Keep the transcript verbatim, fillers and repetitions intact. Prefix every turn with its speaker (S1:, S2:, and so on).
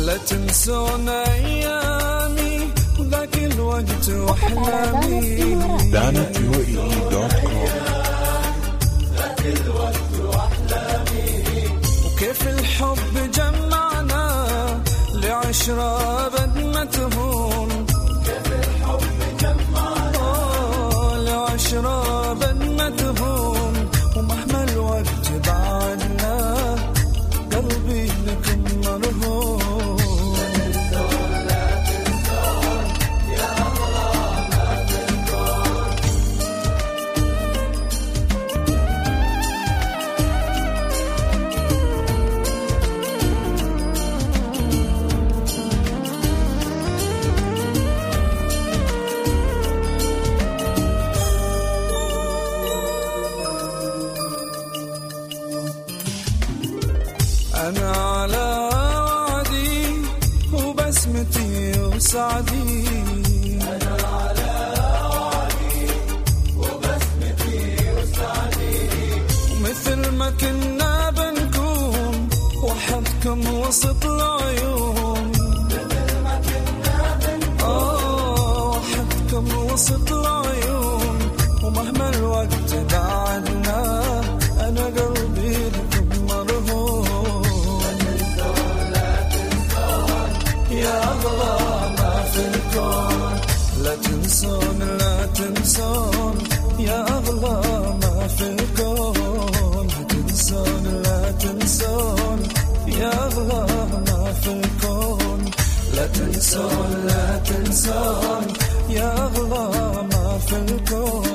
S1: لا تنسون أيامي ذاك الوقت وأحلامي.
S2: دانت يو اي دوت كوم.
S1: ذاك الوقت وأحلامي. وكيف الحب جمعنا لعشرة بد ما تهون. كيف الحب جمعنا لعشرة بد ما تهون. ومهما الوقت بعدنا قلبي لكم مرهون. أنا على وعدي وبسمتي وسعدي. أنا على وعدي وبسمتي وسعدي. مثل ما كنا بنكون وحدكم وسط العيون. مثل ما كنا بنكون آه وحدكم وسط العيون. ومهما الوقت بعدنا أنا قلبي لكم مرهون. يا أغلى ما في الكون لا تنسون لا تنسون. يا أغلى ما في الكون لا تنسون لا تنسون. يا أغلى ما في الكون لا تنسون لا تنسون. يا أغلى ما في الكون.